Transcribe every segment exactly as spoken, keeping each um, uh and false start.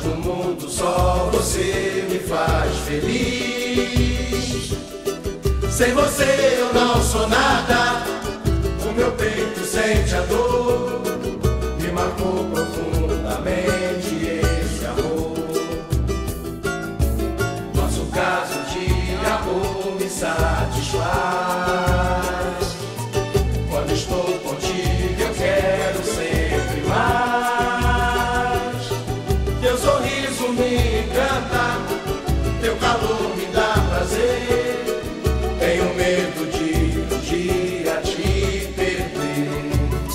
no mundo só você me faz feliz. Sem você eu não sou nada, o meu peito sente a dor. Me marcou profundamente esse amor. Nosso caso de amor me satisfaz. Quando estou contigo eu quero sempre mais. Teu sorriso me encanta, teu calor me dá prazer. Tenho medo de um dia te perder.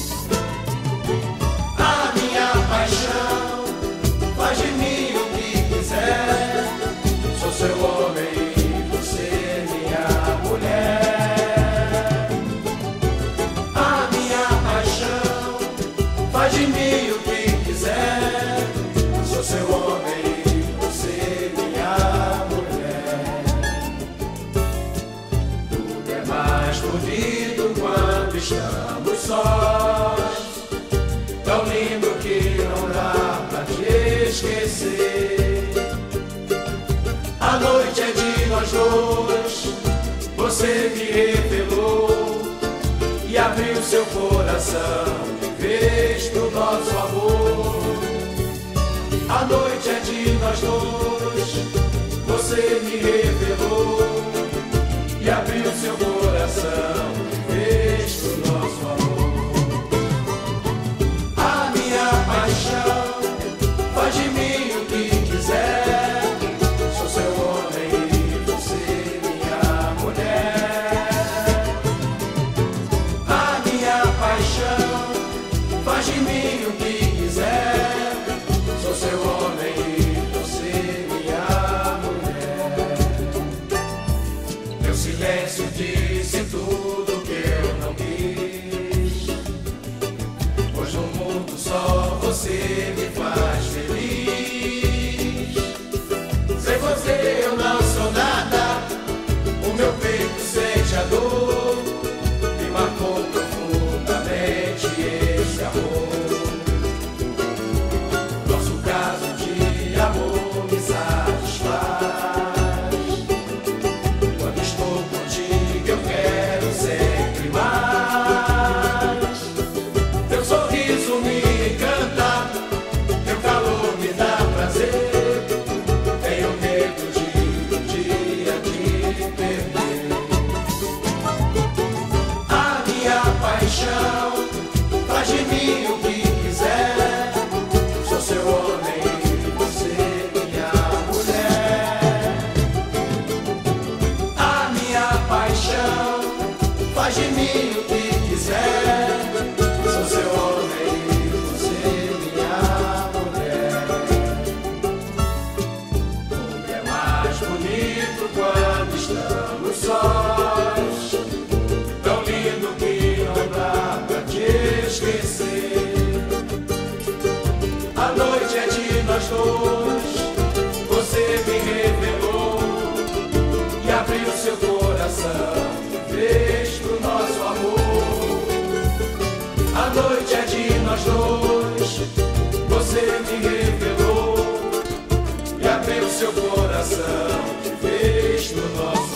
A minha paixão faz de mim o que quiser. Sou seu homem e você minha mulher. A minha paixão faz de mim o que quiser. Sou seu homem e você minha mulher. Tudo é mais bonito quando estamos sós. Tão lindo que não dá pra te esquecer. A noite é de nós dois. Você me revelou e abriu seu coração de vez pro nosso amor. A noite é de nós dois. Você me revelou e abriu seu coração de vez pro nosso amor. A minha paixão faz de mim o que quiser. Sou seu homem e você minha mulher. A minha paixão faz de mim o que quiser. Sou seu homem e você minha mulher. Meu silêncio disse tudo que eu não quis, pois no mundo só você me faz feliz. Sem você eu não sou nada, o meu peito sente a dor. Me marcou profundamente esse amor. Nosso caso de amor me satisfaz. Quando estou contigo eu quero sempre mais. Teu sorriso me encanta, teu calor me dá prazer. Tenho medo de um dia te perder. A minha paixão faz de mim o que quiser. Sou seu homem e você minha mulher. A minha paixão faz de mim o que quiser. Sou seu homem e você minha mulher. Tudo é mais bonito quando estamos sós. Tão lindo que não dá pra te esquecer. A noite é de nós dois. Você me revelou e abriu seu coração de vez pro nosso amor. A noite é de nós dois. Você me revelou e abriu seu coração de vez pro nosso amor.